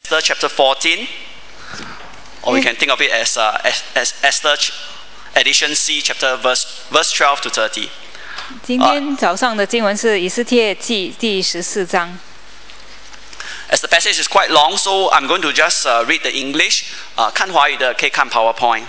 chapter 14, or we can think of it as Esther edition C, chapter verse 12 to 30. 今天早上的经文是以斯帖记第14章。 As the passage is quite long, so I'm going to just read the English. 看华语的可以看 PowerPoint.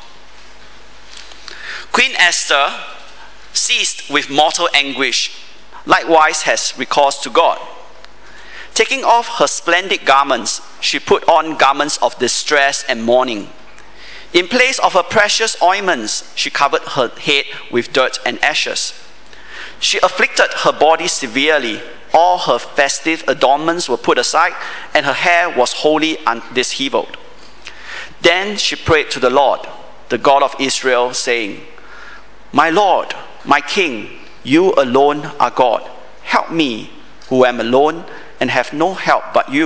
Queen Esther, seized with mortal anguish, likewise has recourse to God. Taking off her splendid garments, she put on garments of distress and mourning. In place of her precious ointments, she covered her head with dirt and ashes. She afflicted her body severely. All her festive adornments were put aside, and her hair was wholly dishevelled. Then she prayed to the Lord, the God of Israel, saying, My Lord, my King, you alone are God. Help me, who am alone and have no help but you.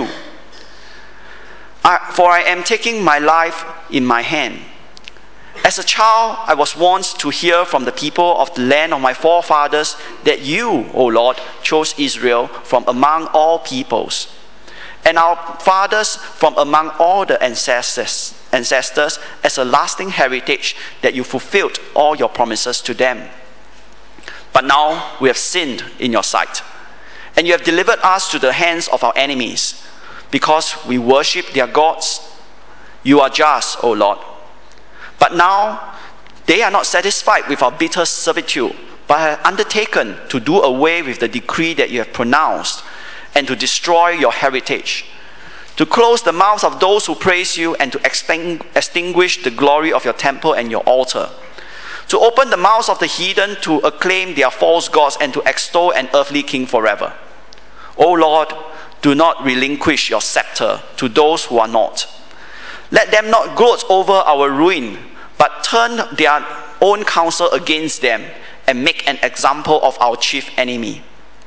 For I am taking my life in my hand. As a child, I was wont to hear from the people of the land of my forefathers that you, O Lord, chose Israel from among all peoples, and our fathers from among all the ancestors as a lasting heritage, that you fulfilled all your promises to them. But now we have sinned in your sight, and you have delivered us to the hands of our enemies, because we worship their gods. You are just, O Lord. But now they are not satisfied with our bitter servitude, but have undertaken to do away with the decree that you have pronounced, and to destroy your heritage, to close the mouths of those who praise you, and to extinguish the glory of your temple and your altar, to open the mouths of the heathen to acclaim their false gods, and to extol an earthly king forever. O Lord, do not relinquish your scepter to those who are not. Let them not gloat over our ruin, but turn their own counsel against them, and make an example of our chief enemy.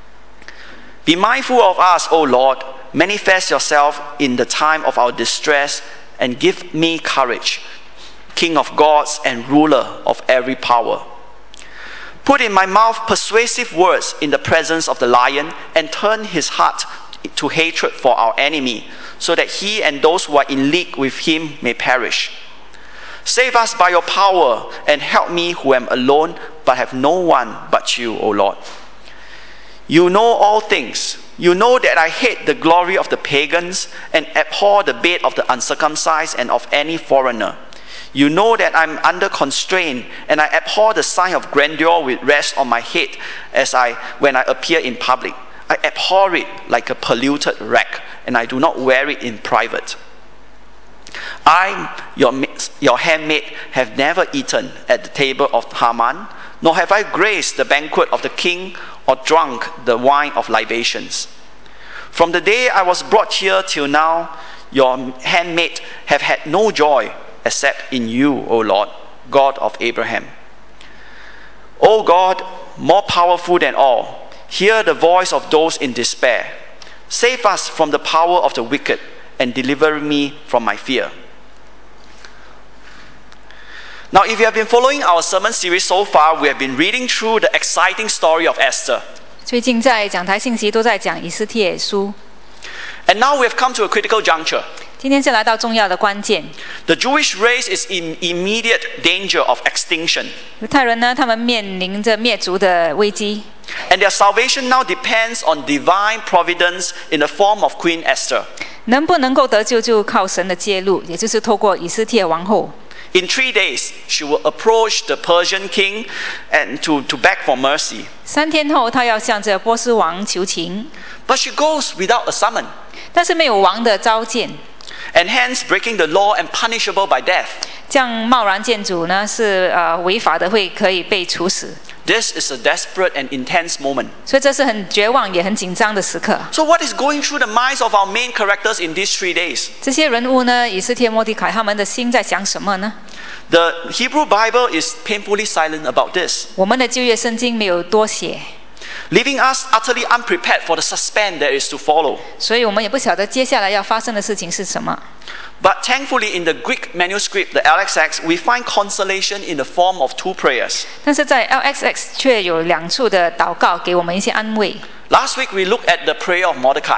Be mindful of us, O Lord. Manifest yourself in the time of our distress, and give me courage, King of gods and ruler of every power. Put in my mouth persuasive words in the presence of the lion, and turn his heart to hatred for our enemy, so that he and those who are in league with him may perish. Save us by your power, and help me who am alone but have no one but you, O Lord. You know all things. You know that I hate the glory of the pagans, and abhor the bed of the uncircumcised and of any foreigner. You know that I am under constraint, and I abhor the sign of grandeur which rests on my head when I appear in public. I abhor it like a polluted rag, and I do not wear it in private. I, your handmaid, have never eaten at the table of Haman, nor have I graced the banquet of the king, or drunk the wine of libations. From the day I was brought here till now, your handmaid have had no joy except in you, O Lord, God of Abraham. O God, more powerful than all, hear the voice of those in despair. Save us from the power of the wicked, and deliver me from my fear. Now, if you have been following our sermon series so far, we have been reading through the exciting story of Esther. 最近在讲台信息都在讲以斯帖书。 And now we have come to a critical juncture. 今天是来到重要的关键。 The Jewish race is in immediate danger of extinction. 犹太人呢，他们面临着灭族的危机。 And their salvation now depends on divine providence in the form of Queen Esther. 能不能够得救，就靠神的介入，也就是透过以斯帖王后。 In 3 days, she will approach the Persian king and to beg for mercy. 3天后，他要向着波斯王求情。 But she goes without a summon, 但是没有王的召见， and hence breaking the law and punishable by death. 这样贸然见主呢是违法的，可以被处死。 This is a desperate and intense moment. 所以这是很绝望也很紧张的时刻。 So what is going through the minds of our main characters in these 3 days? 这些人物呢，以斯帖、末底改，他们的心在想什么呢？ The Hebrew Bible is painfully silent about this, 我们的旧约圣经没有多写， leaving us utterly unprepared for the suspense that is to follow. 所以我们也不晓得接下来要发生的事情是什么。 But thankfully, in the Greek manuscript, the LXX, we find consolation in the form of 2 prayers. 但是在 LXX 却有2处的祷告给我们一些安慰。 Last week, we looked at the prayer of Mordecai.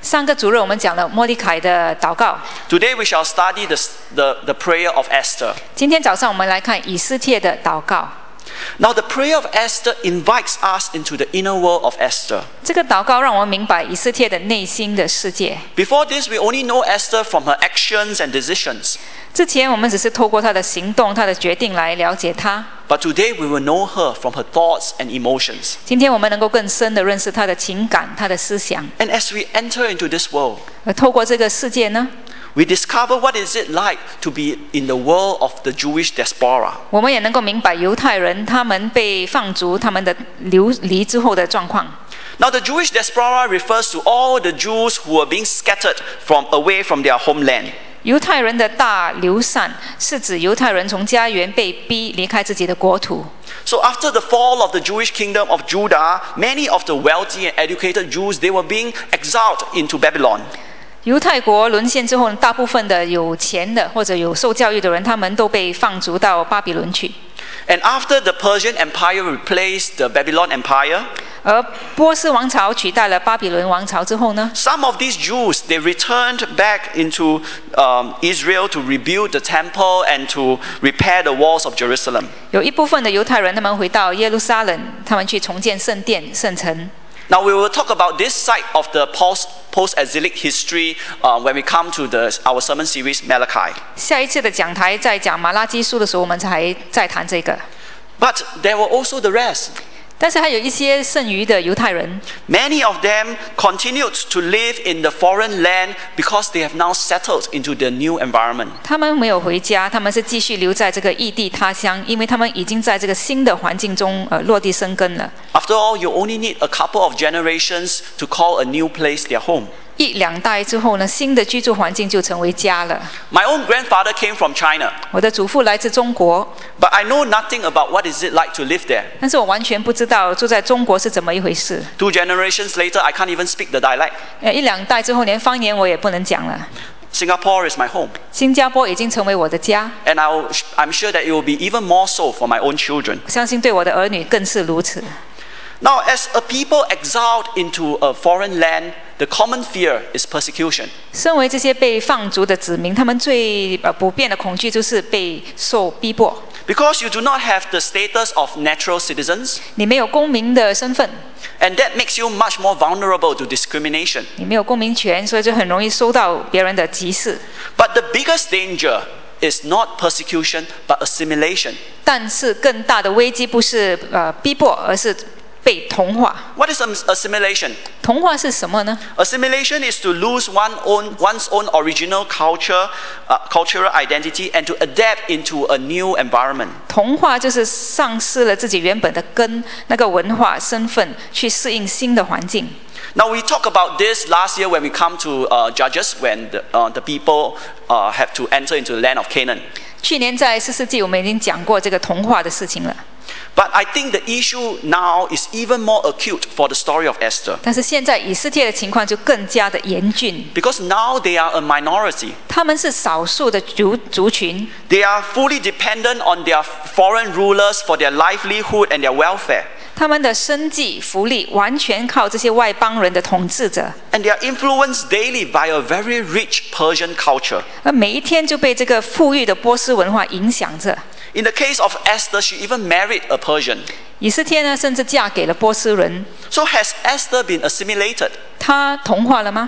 上个主日我们讲了末利凯的祷告， Today we shall study the prayer of Esther. 今天早上我们来看以斯帖的祷告。 Now the prayer of Esther invites us into the inner world of Esther. 这个祷告让我们明白以斯帖的内心的世界。 Before this, we only know Esther from her actions and decisions. 之前我们只是透过她的行动、她的决定来了解她。 But today we will know her from her thoughts and emotions. 今天我们能够更深的认识她的情感、她的思想。 And as we enter into this world, 而透过这个世界呢， we discover what is it like to be in the world of the Jewish diaspora. 我们也能够明白犹太人他们被放逐、他们的流离之后的状况。 Now the Jewish diaspora refers to all the Jews who were being scattered away from their homeland. 犹太人的大流散是指犹太人从家园被逼离开自己的国土。 So after the fall of the Jewish kingdom of Judah, many of the wealthy and educated Jews, they were being exiled into Babylon. 犹太国沦陷之后，大部分的有钱的或者有受教育的人，他们都被放逐到巴比伦去。 And after the Persian Empire replaced the Babylon Empire, 而波斯王朝取代了巴比伦王朝之后呢， some of these Jews, they returned back into Israel to rebuild the temple and to repair the walls of Jerusalem. 有一部分的犹太人，他们回到耶路撒冷，他们去重建圣殿、圣城。 Now we will talk about this side of the post-exilic history when we come to our sermon series Malachi. 下一次的讲台在讲马拉基书的时候，我们才再谈这个。 But there were also the rest. 但是还有一些剩余的犹太人， Many of them continued to live in the foreign land because they have now settled into the new environment. 他们没有回家，他们是继续留在这个异地他乡，因为他们已经在这个新的环境中落地生根了。 After all, you only need a couple of generations to call a new place their home. 一两代之后呢，新的居住环境就成为家了。 My own grandfather came from China, 我的祖父来自中国， but I know nothing about what is it like to live there. 但是我完全不知道住在中国是怎么一回事。 2 generations later, I can't even speak the dialect. 一两代之后，连方言我也不能讲了。 Singapore is my home, 新加坡已经成为我的家， and I'm sure that it will be even more so for my own children. 我相信对我的儿女更是如此。 Now, as a people exiled into a foreign land, the common fear is persecution. 身为这些被放逐的子民，他们最普遍的恐惧就是被受逼迫。 Because you do not have the status of natural citizens, 你没有公民的身份， and that makes you much more vulnerable to discrimination. 你没有公民权，所以就很容易受到别人的歧视。 But the biggest danger is not persecution, but assimilation. 但是更大的危机不是逼迫，而是被同化。 What is assimilation? 同化是什么呢？ Assimilation is to lose one's own original culture, cultural identity, and to adapt into a new environment. 同化就是丧失了自己原本的根，那个文化身份，去适应新的环境。 Now we talked about this last year when we come to Judges, when the people have to enter into the land of Canaan. 去年在士师记我们已经讲过这个同化的事情了。 But I think the issue now is even more acute for the story of Esther. 但是现在以斯帖的情况就更加的严峻， Because now they are a minority. 他们是少数的族群， They are fully dependent on their foreign rulers for their livelihood and their welfare. 他们的生计福利完全靠这些外邦人的统治者， And they are influenced daily by a very rich Persian culture. 而每一天就被这个富裕的波斯文化影响着。 In the case of Esther, she even married a Persian. 以斯帖呢，甚至嫁给了波斯人。 So has Esther been assimilated? 她同化了吗？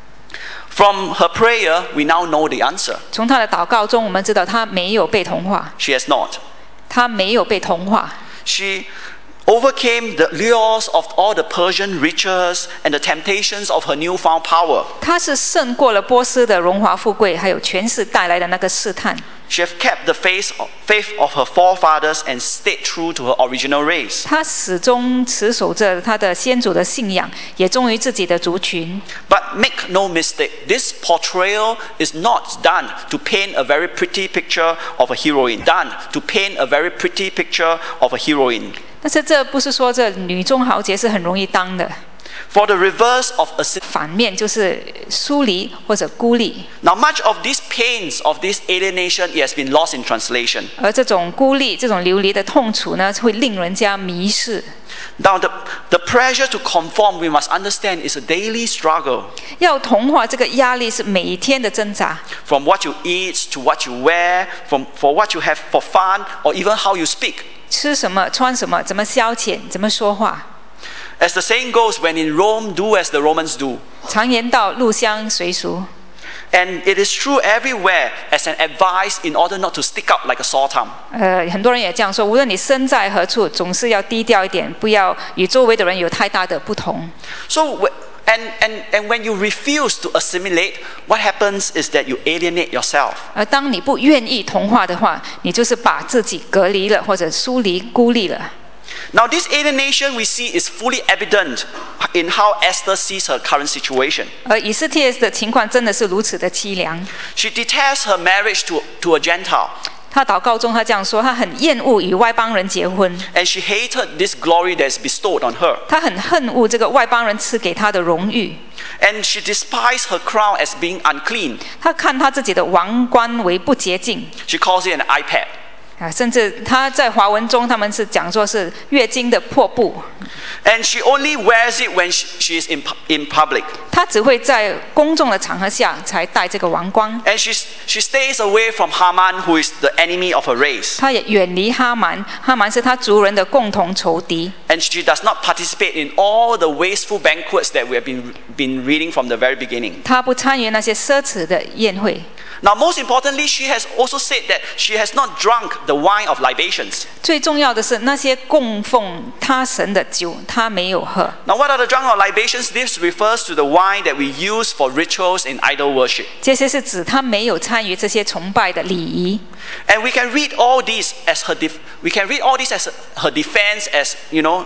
From her prayer, we now know the answer. 从她的祷告中，我们知道她没有被同化， She has not. 她没有被同化。 She overcame the lures of all the Persian riches and the temptations of her newfound power. 她是胜过了波斯的荣华富贵，还有权势带来的那个试探。 She has kept the faith of her forefathers and stayed true to her original race. 她始终持守着她的先祖的信仰，也忠于自己的族群。 But make no mistake, this portrayal is not done to paint a very pretty picture of a heroine. Done to paint a very pretty picture of a heroine. 但是这不是说这女中豪杰是很容易当的。 For the reverse of assimilation. 反面就是疏离或者孤立。 Now, much of these pains of this alienation it has been lost in translation. 而这种孤立、这种流离的痛楚呢，会令人家迷失。 Now, the pressure to conform, we must understand, is a daily struggle. 要同化这个压力是每天的挣扎， From what you eat to what you wear, for what you have for fun, or even how you speak. 吃什么、穿什么、怎么消遣、怎么说话。 As the saying goes, when in Rome, do as the Romans do. 常言道：入乡随俗。 And it is true everywhere as an advice in order not to stick out like a sore thumb. 很多人也这样说，无论你身在何处，总是要低调一点，不要与周围的人有太大的不同。 So, and when you refuse to assimilate, what happens is that you alienate yourself. 而当你不愿意同化的话，你就是把自己隔离了，或者疏离、孤立了。 Now, this alienation we see is fully evident in how Esther sees her current situation. 而以斯帖的情况真的是如此的凄凉。 She detests her marriage to a Gentile, 他祷告中他这样说：他很厌恶与外邦人结婚， and she hated this glory that is bestowed on her. 他很恨恶这个外邦人赐给他的荣誉， And she despised her crown as being unclean. 他看他自己的王冠为不洁净。 She calls it an iPad. 甚至他在华文中，他们是讲作是月经的破布。 And she only wears it when she is in public. 他只会在公众的场合下才戴这个王冠。 And she stays away from Haman, who is the enemy of her race. 他也远离哈蛮，哈蛮是他族人的共同仇敌。 And she does not participate in all the wasteful banquets that we have been reading from the very beginning. 他不参与那些奢侈的宴会。 Now, most importantly, she has also said that she has not drunk the wine of libations. 最重要的是，那些供奉他神的酒，他没有喝。 Now, what are the drunk of libations? This refers to the wine that we use for rituals in idol worship. 这些是指他没有参与这些崇拜的礼仪。 And we can read all this as her defense, as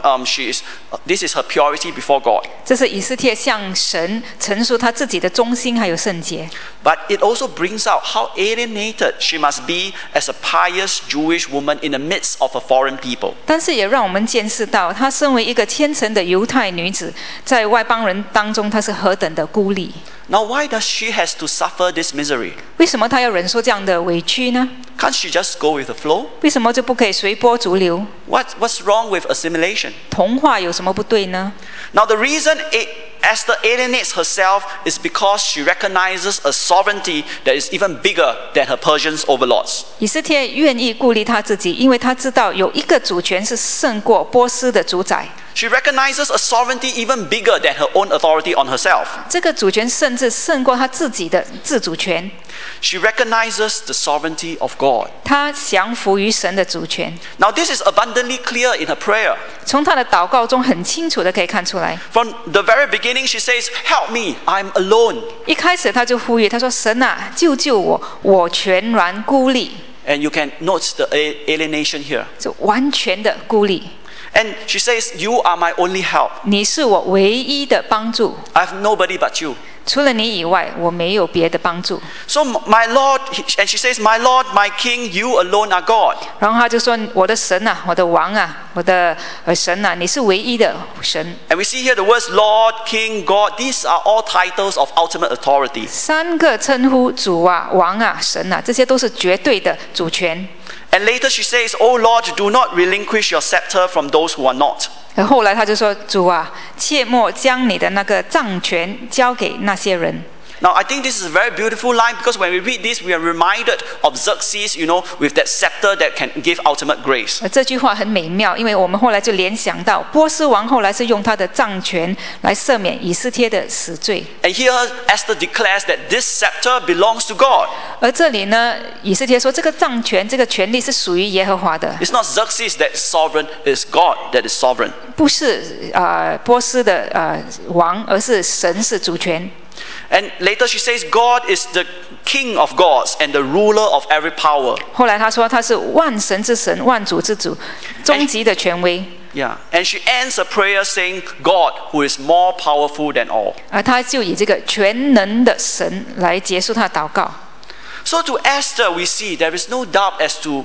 this is her purity before God. 这是以斯帖向神陈述他自己的忠心还有圣洁。 But it also brings out how alienated she must be as a pious Jewish woman in the midst of a foreign people. 但是也让我们见识到，她身为一个虔诚的犹太女子，在外邦人当中，她是何等的孤立。 Now, why does she has to suffer this misery? 为什么她要忍受这样的委屈呢？ Can't she just go with the flow? 为什么就不可以随波逐流？ What's wrong with assimilation? 同化有什么不对呢？ Now, the reason Esther alienates herself is because she recognizes a sovereignty that is even bigger than her Persian overlords. 以斯帖愿意顾虑她自己，因为她知道有一个主权是胜过波斯的主宰。 She recognizes a sovereignty even bigger than her own authority on herself. 这个主权甚至胜过她自己的自主权。 She recognizes the sovereignty of God. 她降服于神的主权。 Now, this is abundantly clear in her prayer. 从她的祷告中很清楚的可以看出来。 From the very beginning, she says, "Help me, I'm alone." 一开始她就呼吁，她说：“神啊，救救我，我全然孤立。” And you can note the alienation here. 就完全的孤立。 And she says, "You are my only help. 你是我唯一的帮助， I have nobody but you." 除了你以外，我没有别的帮助。 So, my Lord, and she says, "My Lord, my King, you alone are God." 然后他就说：“我的神啊，我的王啊，我的神啊，你是唯一的神。” And we see here the words Lord, King, God. These are all titles of ultimate authority. 三个称呼主啊、王啊、神啊，这些都是绝对的主权。 And later she says, "Oh Lord, do not relinquish your scepter from those who are not." 而后来他就说：“主啊，切莫将你的那个杖权交给那些人。” Now, I think this is a very beautiful line because when we read this, we are reminded of Xerxes, with that scepter that can give ultimate grace. 这句话很美妙，因为我们后来就联想到波斯王后来是用他的杖权来赦免以斯帖的死罪。 And here Esther declares that this scepter belongs to God. 而这里呢，以斯帖说这个杖权、这个权力是属于耶和华的， It's not Xerxes that is sovereign, it's God that is sovereign. 不是波斯的王，而是神是主权。 And later she says, God is the King of gods and the ruler of every power. 后来他说他是万神之神、万主之主、终极的权威。 Yeah, and she ends her prayer saying, God, who is more powerful than all. 而他就以这个全能的神来结束他的祷告。 So to Esther, we see there is no doubt as to,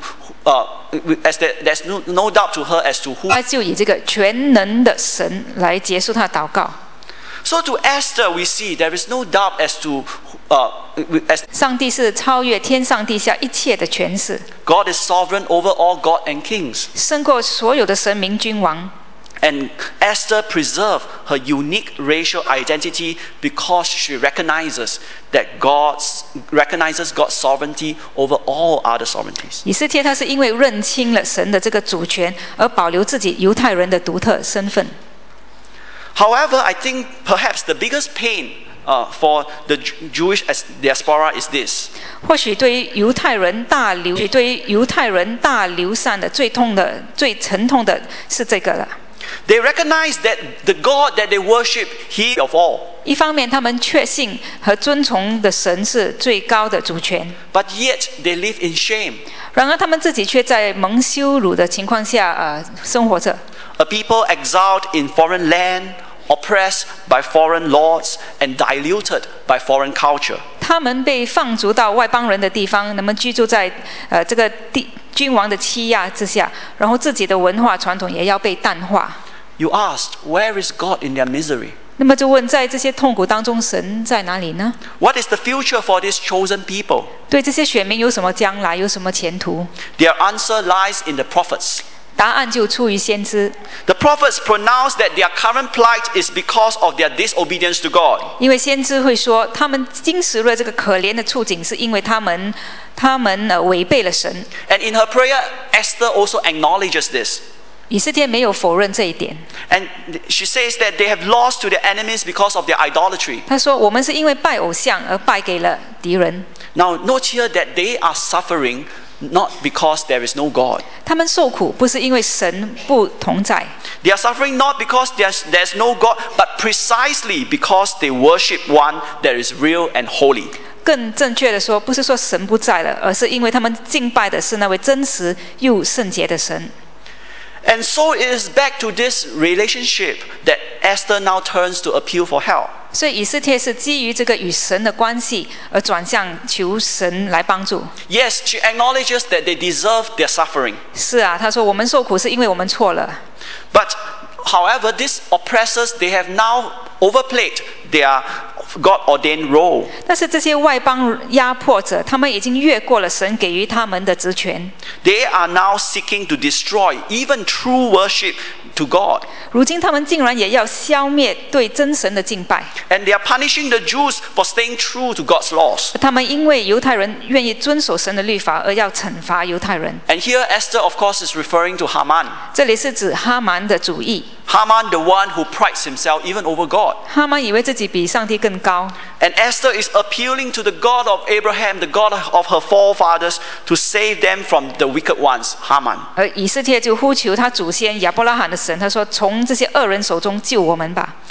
there's no doubt to her as to who. 他就以这个全能的神来结束他的祷告。 So to Esther, we see there is no doubt as to as 上帝是超越天上地下一切的权势， God is sovereign over all gods and kings. 胜过所有的神明君王。 And Esther preserved her unique racial identity because she recognizes God's sovereignty over all other sovereignties. 以斯帖他是因为认清了神的这个主权，而保留自己犹太人的独特身份。 However, I think perhaps the biggest pain for the Jewish diaspora is this. 或许对于犹太人大流散的最沉痛的是这个了。 They recognize that the God that they worship, He of all. 一方面，他们确信和尊崇的神是最高的主权， But yet they live in shame. 然而他们自己却在蒙羞辱的情况下生活着。 A people exiled in foreign land, oppressed by foreign lords, and diluted by foreign culture. 他们被放逐到外邦人的地方，那么居住在这个君王的欺压之下，然后自己的文化传统也要被淡化。 You asked, where is God in their misery? 那么就问，在这些痛苦当中，神在哪里呢？ What is the future for these chosen people? 对这些选民有什么将来，有什么前途？ Their answer lies in the prophets. 答案就出于先知， The prophets pronounce that their current plight is because of their disobedience to God. 因为先知会说，他们今时的这个可怜的处境，是因为他们违背了神。 And in her prayer, Esther also acknowledges this. 以斯帖没有否认这一点， And she says that they have lost to their enemies because of their idolatry. 他说：“我们是因为拜偶像而败给了敌人。 Now, note here that they are suffering not because there is no God. 他们受苦不是因为神不同在， They are suffering not because there's no God, but precisely because they worship one that is real and holy. 更正确的说，不是说神不在了，而是因为他们敬拜的是那位真实又圣洁的神。 And so it is back to this relationship that Esther now turns to appeal for help. 所以以斯帖是基于这个与神的关系而转向求神来帮助。 Yes, she acknowledges that they deserve their suffering. 是啊，他说我们受苦是因为我们错了。 But however, these oppressors, they have now overplayed their God-ordained role. 但是这些外邦压迫者，他们已经越过了神给予他们的职权。 They are now seeking to destroy even true worship to God. 如今他们竟然也要消灭对真神的敬拜。 And they are punishing the Jews for staying true to God's laws. 他们因为犹太人愿意遵守神的律法，而要惩罚犹太人。 And here Esther, of course, is referring to Haman. 这里是指哈曼的主意。 Haman, the one who prides himself even over God. 哈曼以为自己比上帝更高， And Esther is appealing to the God of Abraham, the God of her forefathers, to save them from the wicked ones, Haman. 而以斯帖就呼求他祖先亚伯拉罕的神，他说：“从这些恶人手中救我们吧。”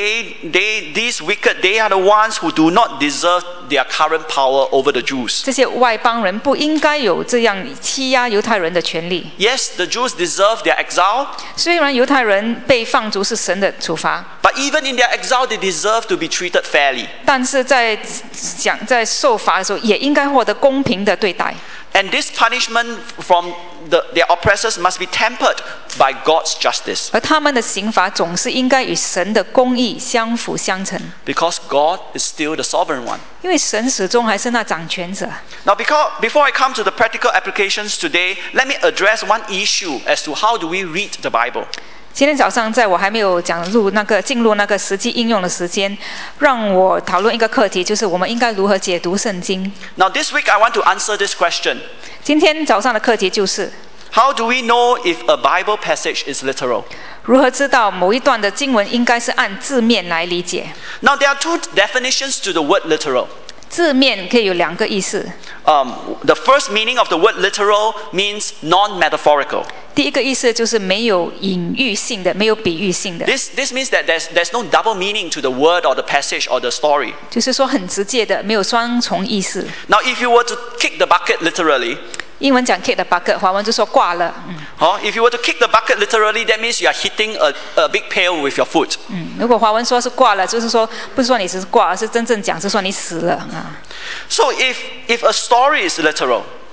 These wicked, they are the ones who do not deserve their current power over the Jews. 这些外邦人不应该有这样欺压犹太人的权利。 Yes, the Jews deserve their exile, 虽然犹太人被放逐是神的处罚， but even in their exile, they deserve to be treated fairly. 但是在受罚的时候，也应该获得公平的对待。 And this punishment from their oppressors must be tempered by God's justice, 而他们的刑罚总是应该与神的公义相辅相成， because God is still the sovereign one. 因为神始终还是那掌权者。 Now, before I come to the practical applications today, let me address one issue as to how do we read the Bible. 今天早上在我还没有进入那个实际应用的时间，让我讨论一个课题，就是我们应该如何解读圣经。 Now, this week I want to answer this question. 今天早上的课题就是 How do we know if a Bible passage is literal? 如何知道某一段的经文应该是按字面来理解。 Now, there are two definitions to the word literal. 字面可以有两个意思。 The first meaning of the word literal means non-metaphorical. 第一个意思就是没有隐喻性的，没有比喻性的， This means that there's no double meaning to the word or the passage or the story. 就是说很直接的，没有双重意思。 Now, if you were to kick the bucket literally, 英文讲 kick the bucket， 华文就说挂了。 if you were to kick the bucket literally, that means you are hitting a big pail with your foot. 如果华文说是挂了，就是说不是说你只是挂，而是真正讲是说你死了啊。 So if a story is literal,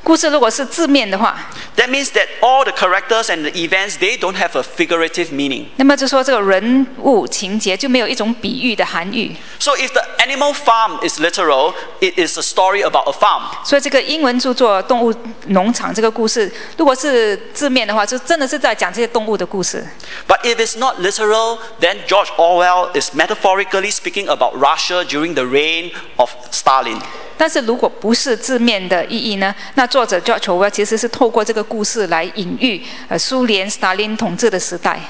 故事如果是字面的话， that means that all the characters and the events, they don't have a figurative meaning. 那么就说这个人物情节就没有一种比喻的含义。 So if the animal farm is literal, it is a story about a farm. 所以这个英文著作《动物农场》这个故事，如果是字面的话，就真的是在讲这些动物的故事。 But if it's not literal, then George Orwell is metaphorically speaking about Russia during the reign of Stalin. 但是如果不是字面的意义呢？那作者 George Orwell 其实是透过这个故事来隐喻苏联斯大林统治的时代。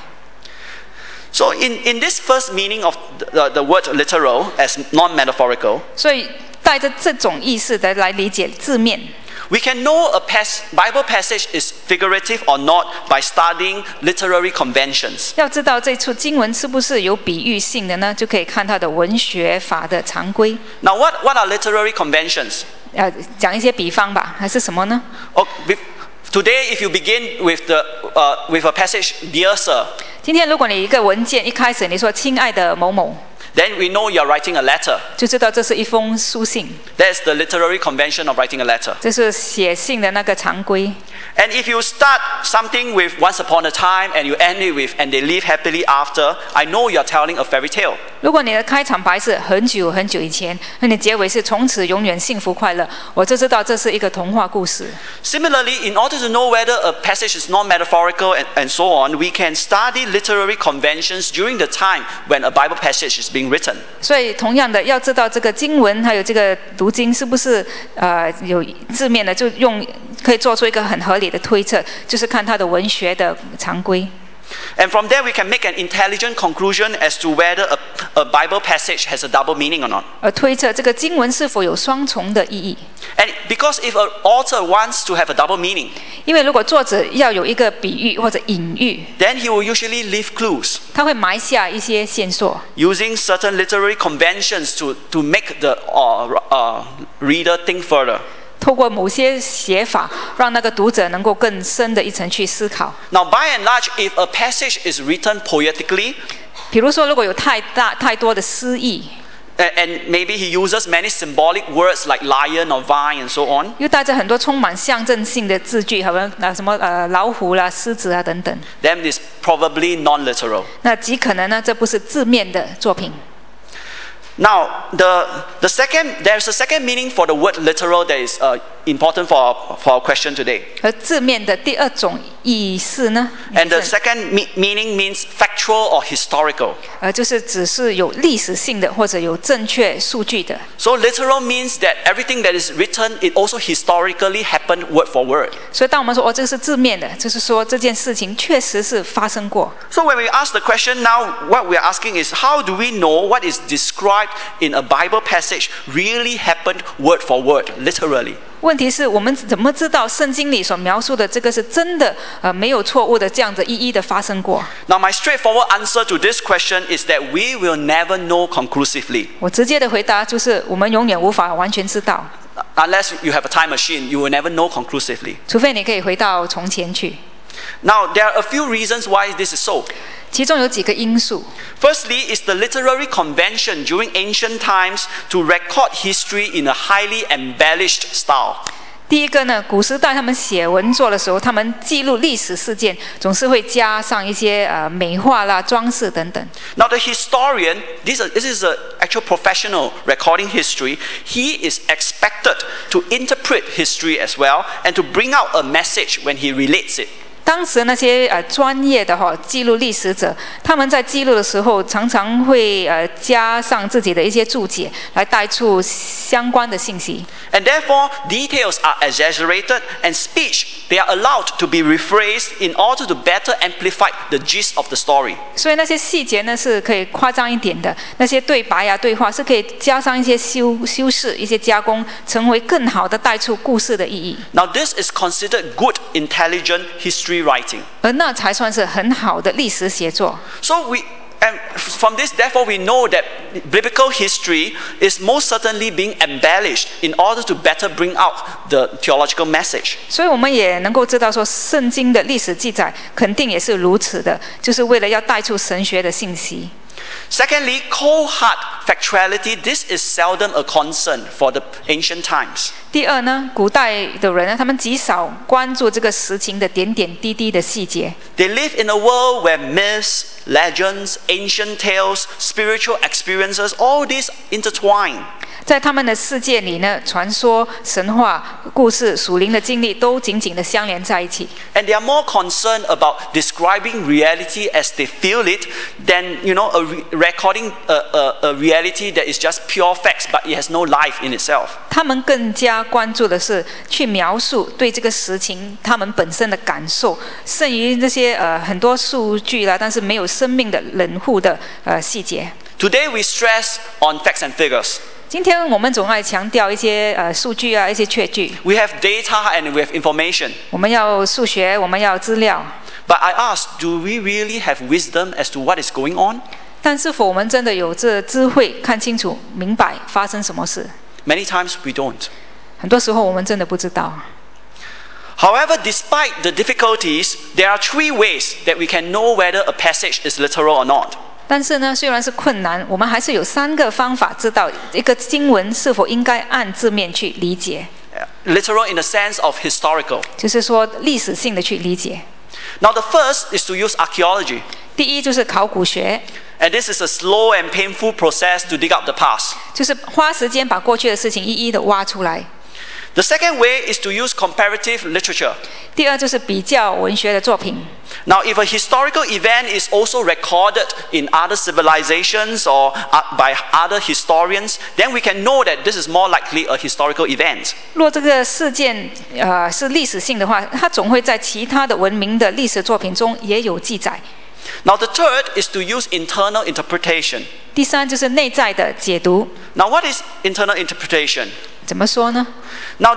So in this first meaning of the word literal as non-metaphorical, 所以带着这种意识的来理解字面。 we can know a Bible passage is figurative or not by studying literary conventions. 要知道这处经文是不是有比喻性的呢？就可以看它的文学法的常规。 Now, what are literary conventions? 讲一些比方吧，还是什么呢？ Today, if you begin with a passage, dear sir, 今天如果你一个文件一开始你说亲爱的某某， then we know you are writing a letter. 就知道这是一封书信， That's the literary convention of writing a letter. 这是写信的那个常规。 And if you start something with once upon a time and you end it with and they live happily after, I know you are telling a fairy tale. 如果你的开场白是很久很久以前，那你结尾是从此永远幸福快乐，我就知道这是一个童话故事。 Similarly, in order to know whether a passage is non-metaphorical and so on, we can study literary conventions during the time when a Bible passage is being written. 所以同样的，要知道这个经文还有这个读经是不是有字面的，就可以做出一个很合理的推测，就是看它的文学的常规。 And from there, we can make an intelligent conclusion as to whether a Bible passage has a double meaning or not. 而推测这个经文是否有双重的意义。 And because if an author wants to have a double meaning, 因为如果作者要有一个比喻或者隐喻， then he will usually leave clues, 他会埋下一些线索， using certain literary conventions to make the reader think further. 透过某些写法，让那个读者能够更深的一层去思考。 Now, by and large, if a passage is written poetically, 比如说，如果有太多的诗意， and maybe he uses many symbolic words like lion or vine and so on, 又带着很多充满象征性的字句，好像什么老虎啦、狮子啊等等， then it's probably non-literal. 那极可能呢，这不是字面的作品。 Now, there's a second meaning for the word literal that is important for our question today. 而字面的第二种意思呢， And the second meaning means factual or historical. 就是只是有历史性的或者有正确数据的。 So literal means that everything that is written, it also historically happened word for word. 所以当我们说这个是字面的，就是说这件事情确实是发生过。 So when we ask the question now, what we are asking is how do we know what is described in a Bible passage really happened word for word, literally? 问题是我们怎么知道圣经里所描述的这个是真的没有错误的这样子一一的发生过？ Now my straightforward answer to this question is that we will never know conclusively. 我直接的回答就是我们永远无法完全知道， Unless you have a time machine, you will never know conclusively. 除非你可以回到从前去。 Now, there are a few reasons why this is so. 其中有几个因素。 Firstly, is the literary convention during ancient times to record history in a highly embellished style. 第一个呢，古时代他们写文作的时候，他们记录历史事件，总是会加上一些美化啦、装饰等等。 Now, the historian, this is an actual professional recording history. He is expected to interpret history as well and to bring out a message when he relates it. 当时那些专业的记录历史者，他们在记录的时候，常常会加上自己的一些注解，来带出相关的信息。 And therefore, details are exaggerated and speech, they are allowed to be rephrased in order to better amplify the gist of the story. 所以那些细节呢是可以夸张一点的，那些对白啊、对话是可以加上一些修饰、一些加工，成为更好的带出故事的意义。 Now, this is considered good, intelligent history writing. 而那才算是很好的历史写作。 And from this, therefore, we know that biblical history is most certainly being embellished in order to better bring out the theological message. 所以我们也能够知道说，圣经的历史记载肯定也是如此的，就是为了要带出神学的信息。 Secondly, cold hard factuality. This is seldom a concern for the ancient times. 第二呢，古代的人呢，他们极少关注这个实情的点点滴滴的细节。 They live in a world where myths, legends, ancient tales, spiritual experiences, all these intertwine. 在他们的世界里呢，传说、神话、故事、属灵的经历都紧紧的相连在一起。 And they are more concerned about describing reality as they feel it than, recording a reality that is just pure facts, but it has no life in itself. 他们更加关注的是去描述对这个实情他们本身的感受，胜于这些很多数据啦，但是没有生命的冷酷的细节。 Today we stress on facts and figures. 今天我们总爱强调一些数据啊，一些确据。 We have data and we have information. 我们要数学，我们要资料。 But I ask, do we really have wisdom as to what is going on? 但是否我们真的有这智慧，看清楚、明白发生什么事？ Many times we don't. 很多时候我们真的不知道。 However, despite the difficulties, there are 3 ways that we can know whether a passage is literal or not. 但是呢，虽然是困难，我们还是有3个方法知道一个经文是否应该按字面去理解。 Literal in the sense of historical. 就是说历史性的去理解。 Now the first is to use archaeology. 第一就是考古学。 And this is a slow and painful process to dig up the past. 就是花时间把过去的事情一一的挖出来。 The second way is to use comparative literature. 第二就是比较文学的作品。 Now, if a historical event is also recorded in other civilizations or by other historians, then we can know that this is more likely a historical event. 若这个事件是历史性的话，它总会在其他的文明的历史作品中也有记载。 Now, the third is to use internal interpretation. 第三就是内在的解读。 Now, what is internal interpretation? 怎么说呢？ Now,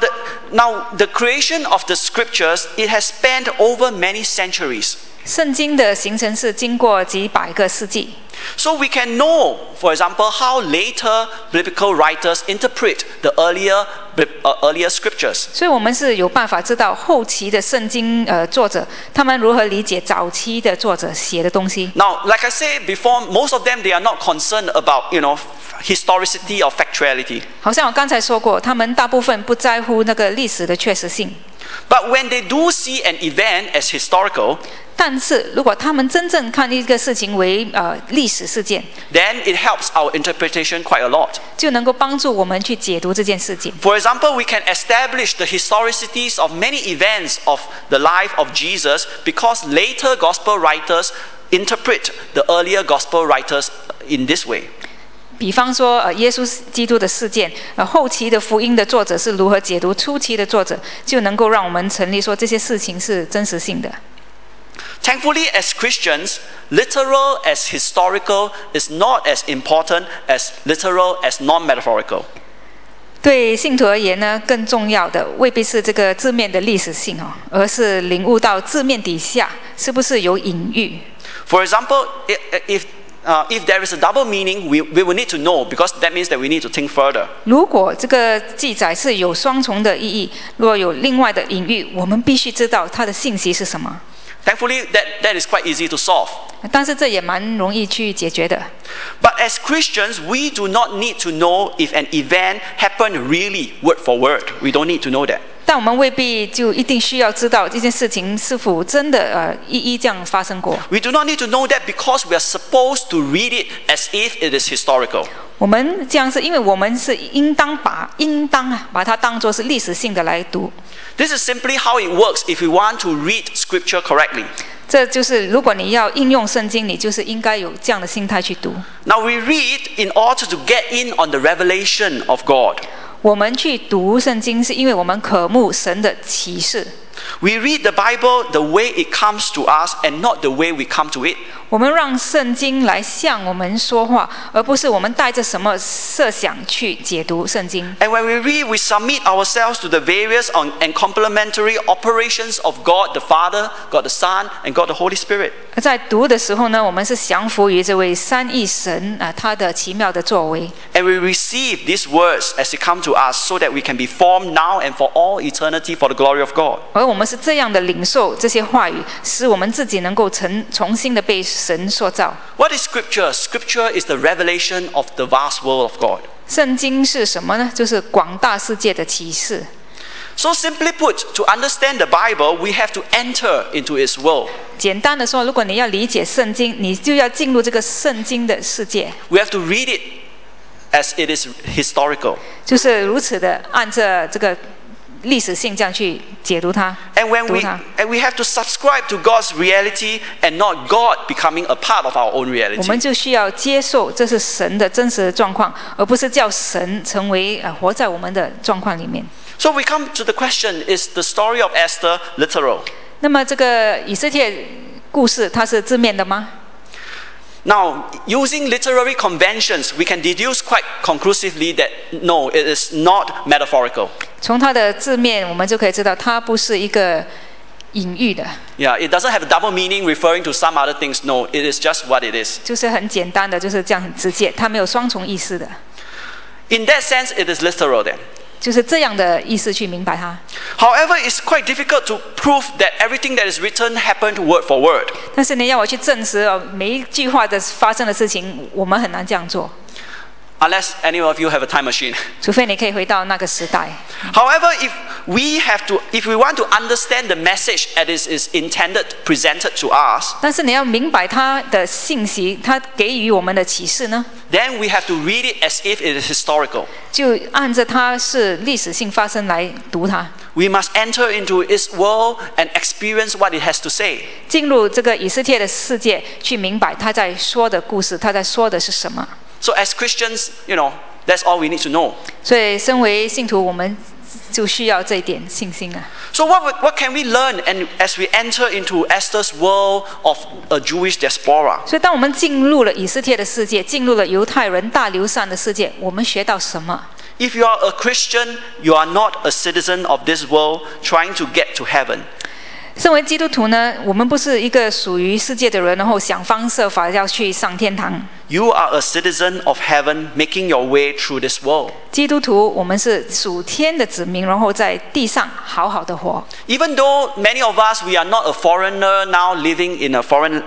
the creation of the scriptures, it has spanned over many centuries. 圣经的形成是经过几百个世纪。 So we can know, for example, how later biblical writers interpret the earlier scriptures. 所以我们是有办法知道后期的圣经作者他们如何理解早期的作者写的东西。 Now, like I said before, most of them, they are not concerned about, historicity or factuality. 好像我刚才说过，他们大部分不在乎那个历史的确实性。 But when they do see an event as historical, 但是如果他们真正看一个事情为历史事件， then it helps our interpretation quite a lot. 就能够帮助我们去解读这件事情。 For example, we can establish the historicities of many events of the life of Jesus because later gospel writers interpret the earlier gospel writers in this way. 比方说耶稣基督的事件，后期的福音的作者是如何解读初期的作者，就能够让我们成立说这些事情是真实性的。 Thankfully, as Christians, literal as historical is not as important as literal as non-metaphorical. 对信徒而言呢，更重要的未必是这个字面的历史性而是领悟到字面底下是不是有隐喻。 For example, if there is a double meaning, we will need to know because that means that we need to think further. 如果这个记载是有双重的意义，若有另外的隐喻，我们必须知道它的信息是什么。 Thankfully, that is quite easy to solve. 但是这也蛮容易去解决的。 But as Christians, we do not need to know if an event happened really word for word. We don't need to know that. 但我们未必就一定需要知道这件事情是否真的一一这样发生过。 We do not need to know that because we are supposed to read it as if it is historical. 我们这样是因为我们是应当把它当作是历史性的来读。 This is simply how it works if we want to read scripture correctly. 这就是如果你要应用圣经，你就是应该有这样的心态去读。 Now we read in order to get in on the revelation of God. 我们去读圣经是因为我们渴慕神的启示。 We read the Bible the way it comes to us and not the way we come to it. 我们让圣经来向我们说话，而不是我们带着什么设想去解读圣经。 And when we read, we submit ourselves to the various and complementary operations of God the Father, God the Son, and God the Holy Spirit. 在读的时候呢，我们是降服于这位三一神他的奇妙的作为。 And we receive these words as they come to us so that we can be formed now and for all eternity for the glory of God. 而而我们是这样的领受这些话语，使我们自己能够重新的被神塑造。 What is Scripture? Scripture is the revelation of the vast world of God. 圣经是什么呢？就是广大世界的启示。 So simply put, to understand the Bible, we have to enter into its world. 简单的说，如果你要理解圣经，你就要进入这个圣经的世界。 We have to read it as it is historical. 就是如此的按着这个历史性这样去解读它。 And we have to subscribe to God's reality and not God becoming a part of our own 我们 reality. 就需要接受这是神的真实的状况，而不是叫神成为活在我们的状况里面。 So we come to the question, is the story of Esther literal? 那么这个以斯帖故事它是字面的吗？ Now, using literary conventions, we can deduce quite conclusively that no, it is not metaphorical. 从它的字面我们就可以知道它不是一个隐喻的， Yeah, it doesn't have a double meaning referring to some other things. No, it is just what it is. 就是很简单的，就是这样很直接，它没有双重意思的， In that sense, it is literal then. 就是这样的意思去明白它。 However, it's quite difficult to prove that everything that is written happened word for word. 但是你要我去证实每一句话的发生的事情，我们很难这样做， Unless any of you have a time machine. 除非你可以回到那个时代。 However, if we want to understand the message as it is intended, presented to us, 但是你要明白它的信息，它给予我们的启示呢， then we have to read it as if it is historical. 就按着它是历史性发生来读它， We must enter into its world and experience what it has to say. 进入这个以斯帖的世界，去明白他在说的故事，他在说的是什么。 So as Christians, that's all we need to know. 所以，身为信徒，我们就需要这一点信心啊。 So what can we learn and as we enter into Esther's world of a Jewish diaspora? 所以，当我们进入了以斯帖的世界，进入了犹太人大流散的世界，我们学到什么？ If you are a Christian, you are not a citizen of this world trying to get to heaven. 身为基督徒呢，我们不是一个属于世界的人，然后想方设法要去上天堂。 You are a citizen of heaven making your way through this world. 基督徒，我们是属天的子民，然后在地上好好的活。 Even though many of us, we are not a foreigner now living in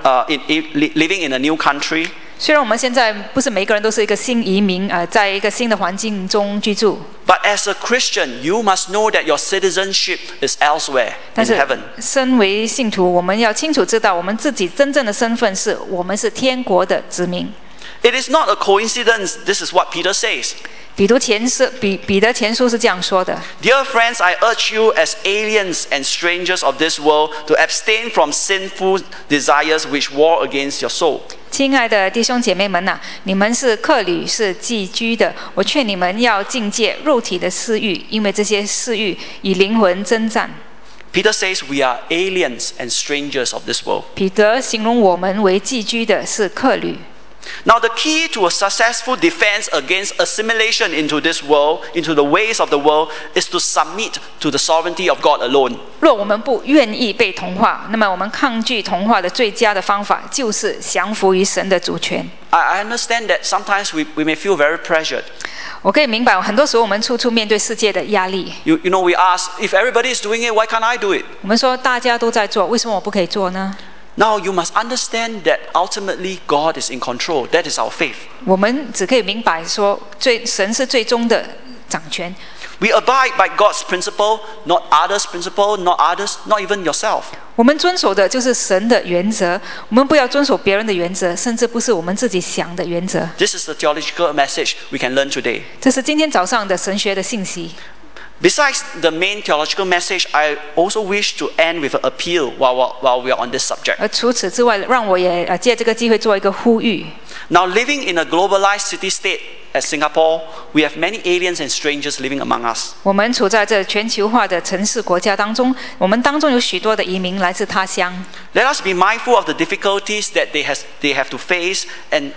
a new country. 虽然我们现在不是每个人都是一个新移民，在一个新的环境中居住， But as a Christian, you must know that your citizenship is elsewhere 但 in 是 heaven. 身为信徒，我们要清楚知道，我们自己真正的身份是我们是天国的子民。 It is not a coincidence. This is what Peter says. 彼得前书是这样说的： Dear friends, I urge you as aliens and strangers of this world to abstain from sinful desires which war against your soul. 亲爱的弟兄姐妹们呐、你们是客旅，是寄居的。我劝你们要禁戒肉体的私欲，因为这些私欲与灵魂征战。 Peter says we are aliens and strangers of this world. 彼得形容我们为寄居的，是客旅。 Now, the key to a successful defense against assimilation into this world, into the ways of the world, is to submit to the sovereignty of God alone. 若我们不愿意被同化，那么我们抗拒同化的最佳的方法就是降服于神的主权。 I understand that sometimes we may feel very pressured. 我可以明白，很多时候我们处处面对世界的压力。 We ask, if everybody is doing it, why can't I do it? 我们说大家都在做，为什么我不可以做呢？ Now, you must understand that ultimately God is in control. That is our faith. 我们只可以明白说，神是最终的掌权。 We abide by God's principle, not others' principle, not others, not even yourself. 我们遵守的就是神的原则，我们不要遵守别人的原则，甚至不是我们自己想的原则。 This is the theological message we can learn today. 这是今天早上的神学的信息。 Besides the main theological message, I also wish to end with an appeal while we are on this subject. 而除此之外，让我也借这个机会做一个呼吁。 Now, living in a globalized city-state as Singapore, we have many aliens and strangers living among us. 我们处在这全球化的城市国家当中，我们当中有许多的移民来自他乡。 Let us be mindful of the difficulties that they have to face, and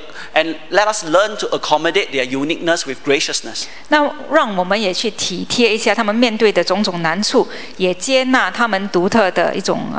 let us learn to accommodate their uniqueness with graciousness. 那让我们也去体贴一下他们面对的种种难处，也接纳他们独特的一种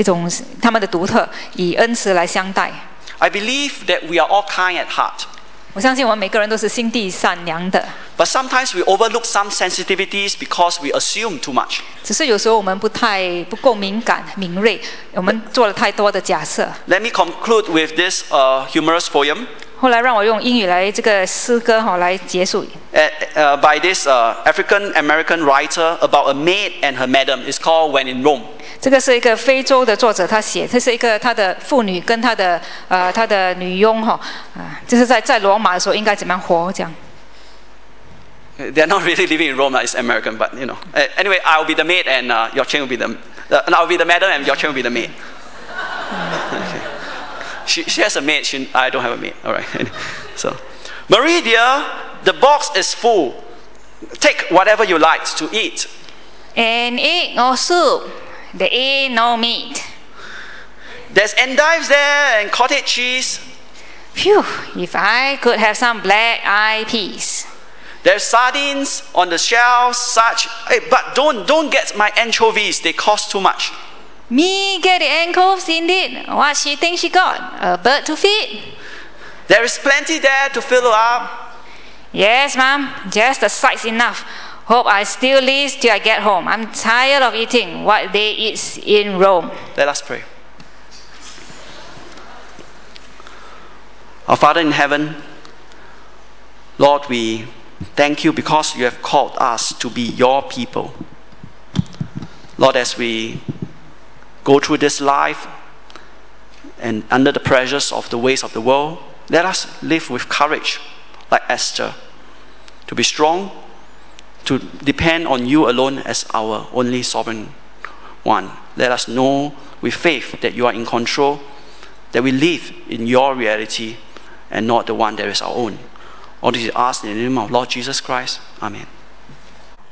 他们的独特，以恩慈来相待。 I believe that we are all kind at heart. 我相信我们每个人都是心地善良的， But sometimes we overlook some sensitivities because we assume too much. 只是有时候我们不够敏感敏锐，我们做了太多的假设。 Let me conclude with this humorous poem 后来让我用英语来这个诗歌来结束。 by this African American writer about a maid and her madam. It's called When in Rome. 这个是一个非洲的作者，他写，这是一个他的妇女跟他的女佣就是在罗马的时候应该怎么样活这样。 They're not really living in Rome, it's American, but you know. Anyway, I'll be the maid and your Chen will be I'll be the madam and your Chen will be the maid. Okay. She has a maid, I don't have a maid. All right. So, Marie dear, the box is full. Take whatever you like to eat. An egg or soup, there ain't no meat. There's endives there and cottage cheese. Phew, if I could have some black-eyed peas. There's sardines on the shelves, such. Hey, but don't get my anchovies. They cost too much. Me get the ankles indeed. What she think she got? A bird to feed? There is plenty there to fill up. Yes, ma'am. Just the size enough. Hope I still live till I get home. I'm tired of eating what they eat in Rome. Let us pray. Our Father in heaven, Lord, we thank you because you have called us to be your people. Lord, as we go through this life and under the pressures of the ways of the world, let us live with courage like Esther, to be strong, to depend on you alone as our only sovereign one. Let us know with faith that you are in control, that we live in your reality and not the one that is our own. All this is asked in the name of Lord Jesus Christ. Amen.